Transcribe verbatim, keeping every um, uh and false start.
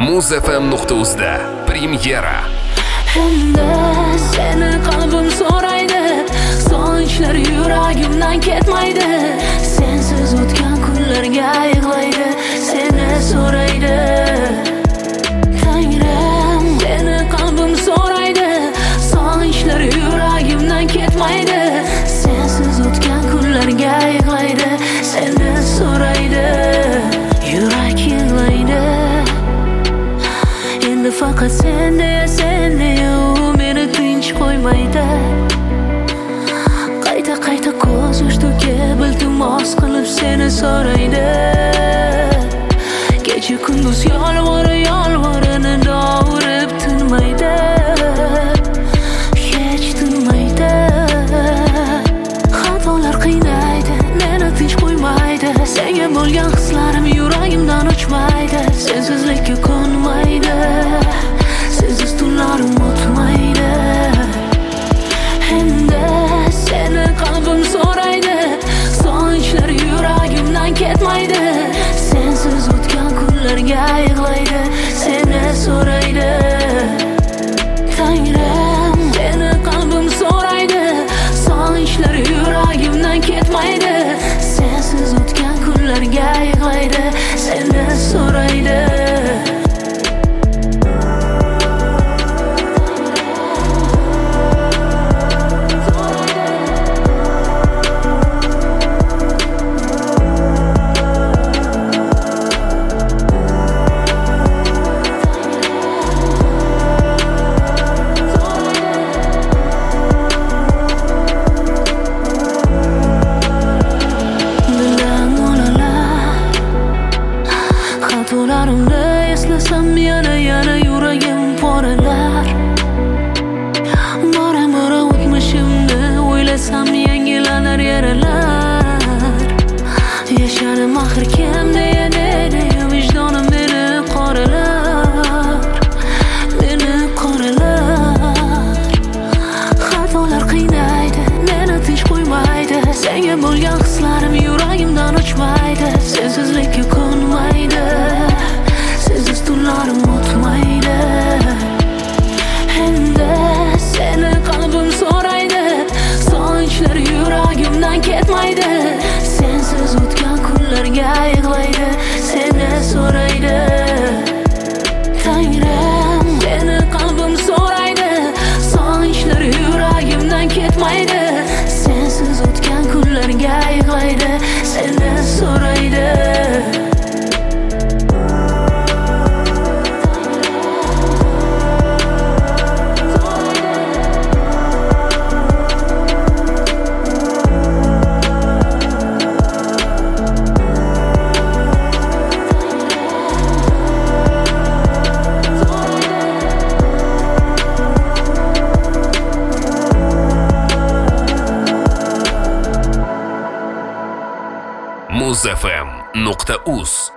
muz f m nuqta uz da premyera. Endi seni qalbim so'raydi, so'nchlar yuragimdan ketmaydi. Sensiz o'tgan kunlarga yig'laydi, seni so'raydi. Tangrim, seni qalbim so'raydi, so'nchlar yuragimdan ketmaydi. Sensiz o'tgan kunlarga yig'laydi, seni so'raydi. Yurak yig'laydi. Endi faqat sende, sende u meni tinch qo'ymaydi. Qayta qayta ko'z yoshlarga iltimos qilib seni so'raydi. Kecha kunduz yolvor yolvorini dovurib tinmaydi, hech tinmaydi. Xatolar qiynaydi, meni tinch qo'ymaydi. Senga bo'lgan hislarim yuragimdan o'chmaydi. Sensizlikka ko'nmaydi, sensiz tunlarim o'tmaydi. Endi seni qalbim so'raydi, so'nchlar yuragimdan ketmaydi. Sensiz o'tgan kunlarga yig'laydi, seni so'raydi. Tangrim, seni qalbim so'raydi, so'nchlar yuragimdan ketmaydi. Sensiz o'tgan kunlarga yig'laydi, seni so'raydi. Xatolarimni eslasam yana yana yuragim poralar. Bora bora o'tmishimni o'ylasam yangilanar yaralar. Yashadim axir kim deya deya vijdonim meni qoralar, meni qoralar. Xatolar qiynaydi, meni tinch qo'ymaydi. Senga bo'lgan hislarim yuragimdan o'chmaydi. Sensizlikka ko'nmaydi, sensiz tunlarim o'tmaydi. Endi seni qalbim so'raydi, so'nchlar yuragimdan ketmaydi. Sensiz o'tgan kunlarga yig'laydi, seni so'raydi. Tangrim, seni qalbim so'raydi, so'nchlar yuragimdan ketmaydi. Sensiz o'tgan kunlarga yig'laydi, seni so'raydi. muz f m nuqta uz